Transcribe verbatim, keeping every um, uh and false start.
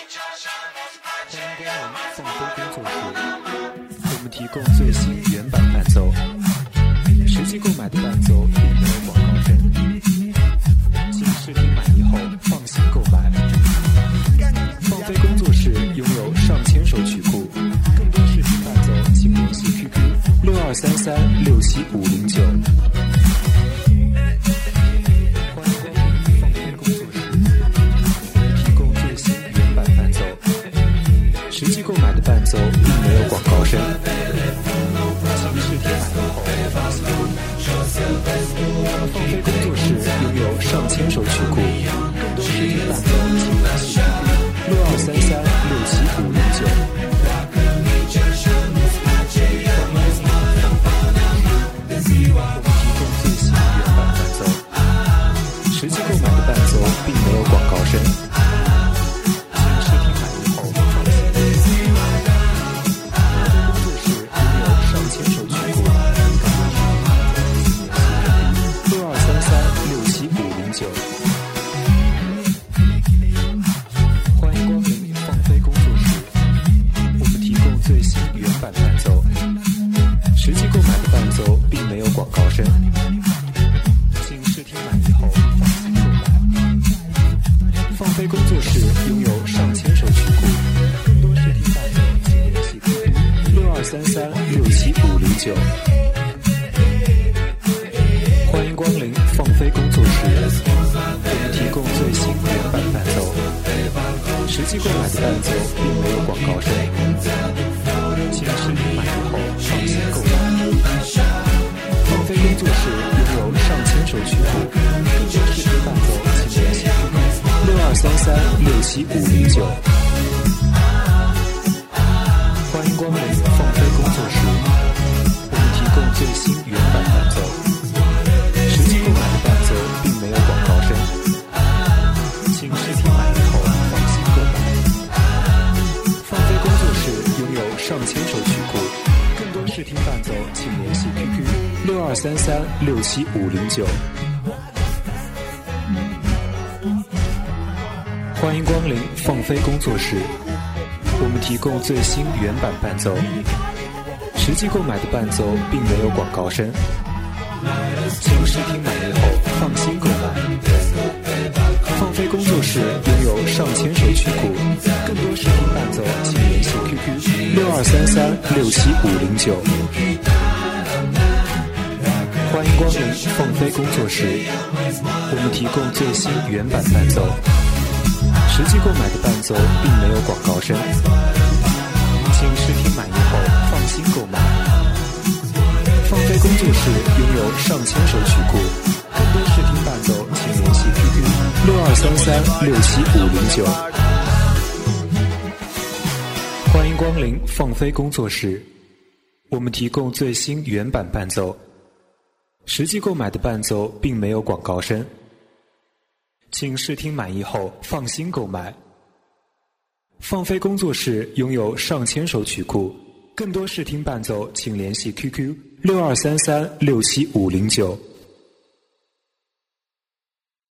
放飞工作室，我们提供最新原版伴奏，实际购买的伴奏并没有广告声，请试听满意后放心购买。放飞工作室拥有上千首曲库，更多视听伴奏请联系 Q Q 六二三三六七五零九。实际购买的伴奏并没有广告声，请试听满意后放心购买。放飞工作室拥有上千首曲库，更多试听伴奏请联系六二三三六七五零九。实际购买的伴奏并没有广告声。实际购买的伴奏并没有广告声，请试听满意后放心购买。放飞工作室拥有上千首曲库，更多试听伴奏请联系 Q Q 六二三三六七五零九。欢迎光临放飞工作室，我们提供最新原版伴奏，实际购买的伴奏并没有广告声，请试听满意后放心购买。放飞工作室拥有上千首曲库，更多视听伴奏请联系六二三三六七五零九。欢迎光临放飞工作室，我们提供最新原版伴奏，实际购买的伴奏并没有广告声，请试听满意后放心购买。放飞工作室拥有上千首曲库，更多试听伴奏请联系 Q Q 六二三三六七五零九。欢迎光临放飞工作室，我们提供最新原版伴奏，实际购买的伴奏并没有广告声，请试听满意后放心购买。放飞工作室拥有上千首曲库，更多试听伴奏请联系 Q Q 六二三三六七五零九。欢迎光临放飞工作室，我们提供最新原版伴奏，实际购买的伴奏并没有广告声，请试听满意后放心购买。放飞工作室拥有上千首曲库，更多试听伴奏请联系 Q Q 六二三三六七五零九。欢迎光临放飞工作室，我们提供最新原版伴奏，实际购买的伴奏并没有广告声，请试听满意后放心购买。放飞工作室拥有上千首曲库，更多试听伴奏请联系 Q Q 六二三三六七五零九。